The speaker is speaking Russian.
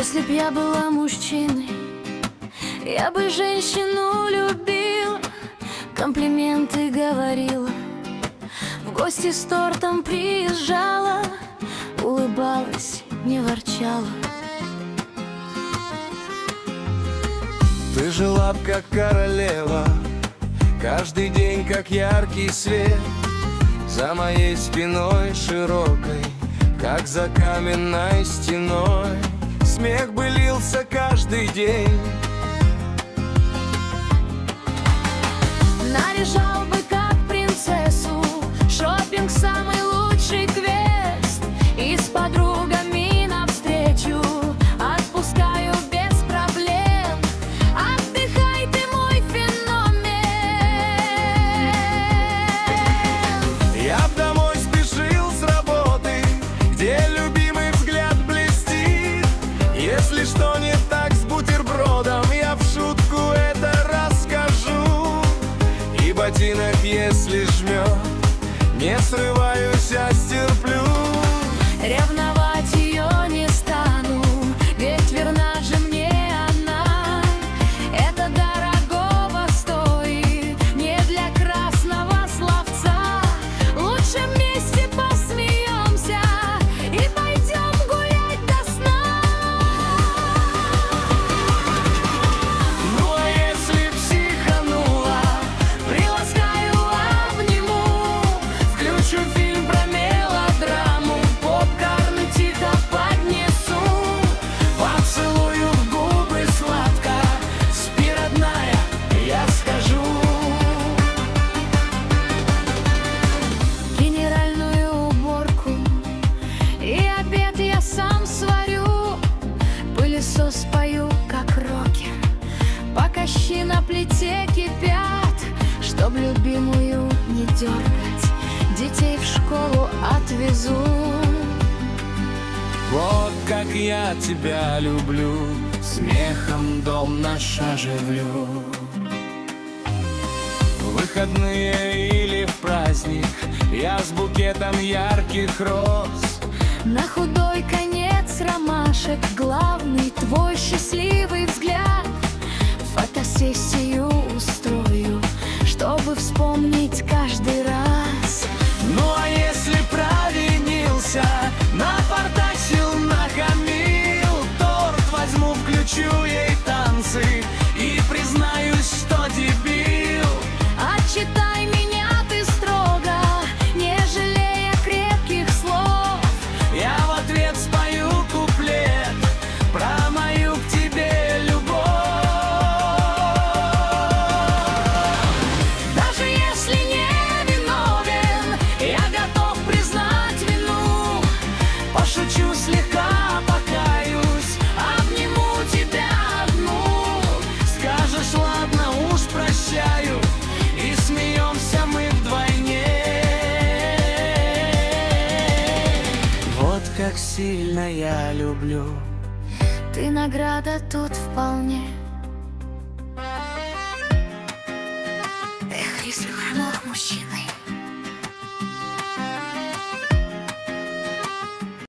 Если б я была мужчиной, я бы женщину любила, комплименты говорила, в гости с тортом приезжала, улыбалась, не ворчала. Ты жила б как королева, каждый день как яркий свет, за моей спиной широкой, как за каменной стеной. Смех бы лился каждый день. Наряжал бы как принцессу, шопинг самый лучший квест, и с подругами навстречу отпускаю без проблем. Отдыхай, ты мой феномен. Я б домой спешил с работы, где любимый взгляд блестит. Если что не так с бутербродом, я в шутку это расскажу. И ботинок, если жмет, не срываюсь, а стерплю. Ревновать ее не стану, ведь верна же мне она. Это дорогого стоит, не для красного словца. Лучше вместе посмеемся и пойдем гулять до сна. Ну а если психанула, приласкаю, обниму, включу фильм про мелодраму, попкорн тихо поднесу, поцелую в губы сладко, спи, родная, я скажу. Генеральную уборку и обед я сам сварю, пылесос пою как рокер, пока щи на плите кипят. Чтоб любимую не дергать, детей в школу отвезу. Вот как я тебя люблю, смехом дом наш оживлю. В выходные или в праздник я с букетом ярких роз. На худой конец ромашек главный твой счастливый взгляд. Фотосессию устрою, чтобы вспомнить каждый раз. Ну а если провинился, напортачил, нахамил, торт возьму, включу ей танцы и признаюсь, что дебил. Отчитай меня ты строго, не жалея крепких слов. Я в ответ спою куплет про мою к тебе любовь. Даже если не виновен, я готов признать вину. Пошучу слегка, покаюсь, обниму тебя одну. Скажешь, ладно, уж прощаю, и смеемся мы вдвойне. Вот как сильно я люблю. Ты награда тут вполне. Эх, если бы я был мужчиной.